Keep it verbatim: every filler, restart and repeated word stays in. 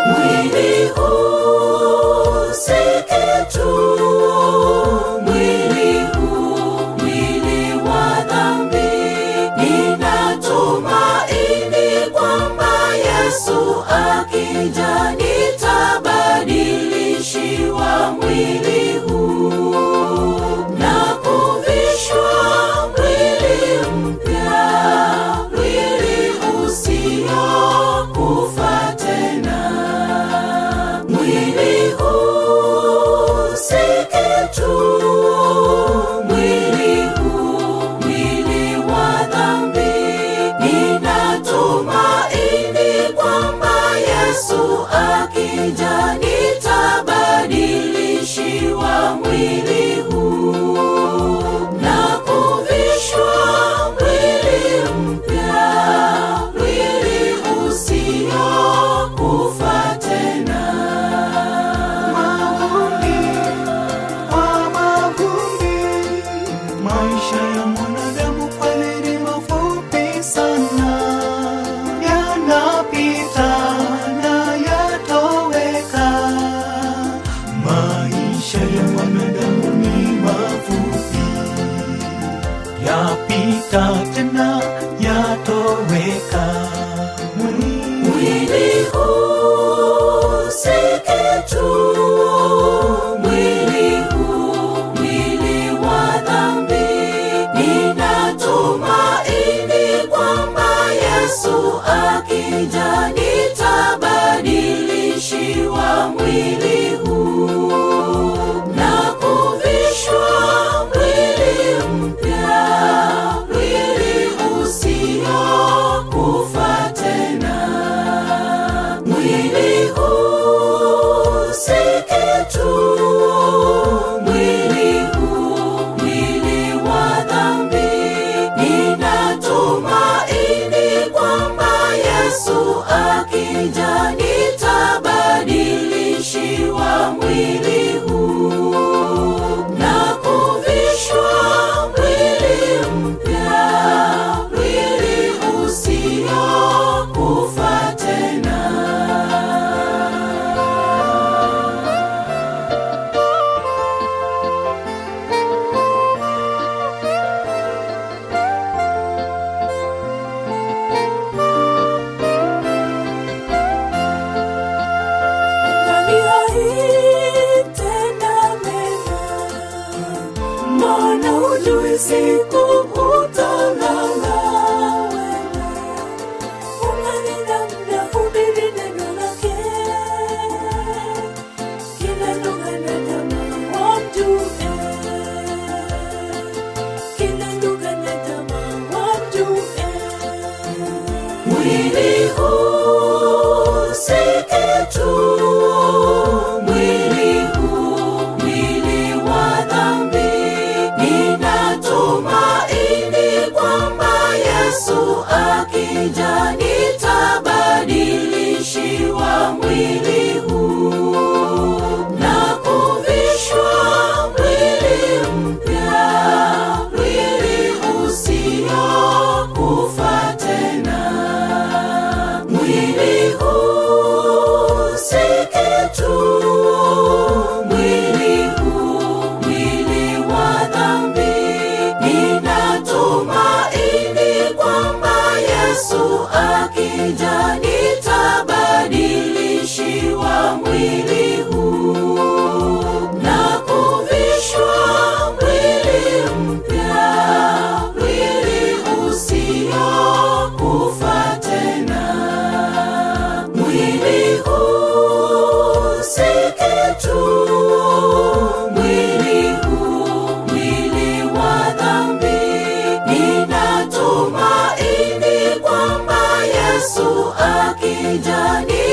Mwili huu si kitu, mwili huu mwili wa dhambi. Ninatumaini kwamba Yesu akija nitabadilishiwa mwili huu na kuvishwa mwili mpya, mwili usiokufa tena. Mwili huu si kitu, mwili huu mwili wa dhambi. Ninatumaini kwamba Yesu akija nitabadilishiwa mwili huu na kuvishwa mwili mpya, mwili usiokufa tena. Mavumbi kwa mavumbi, maisha ya mwanadamu kweli ni mafupi sana. Yanapita na yatoweka. Maisha ya mwanadamu ni mafupi, yapita tena yatoweka. Mwili huu si kitu, mwili huu mwili wa dhambi. Ninatumaini kwamba Yesu akija nitabadilishiwa mwili huu na kuvishwa mwili mpya, mwili usiokufa tena. Mwili huu si kitu, mwili huu mwili wa dhambi. Ninatumaini kwamba Yesu akija nitabadilishiwa mwili huu na kuvishwa mwili mpya, mwili usiokufa tena. Mbona hujui siku utalala wewe? Unanena muda hubiri neno lake. Kila lugha na jamaa wamjue. Kila lugha na jamaa wamjue. Mwili huu si kitu, mwili huu mwili wa dhambi. Ninatumaini kwamba Yesu akija nitabadilishiwa mwili huu na kuvishwa mwili mpya, mwili usiokufa tena. Mwili huu si kitu, mwili huu mwili wa dhambi. Ninatumaini kwamba Yesu akija nitabadilishiwa mwili huu na kuvishwa mwili mpya, mwili usiokufa tena. Mwili huu si kitu, mwili huu mwili wa dhambi. Ninatumaini kwamba Yesu akija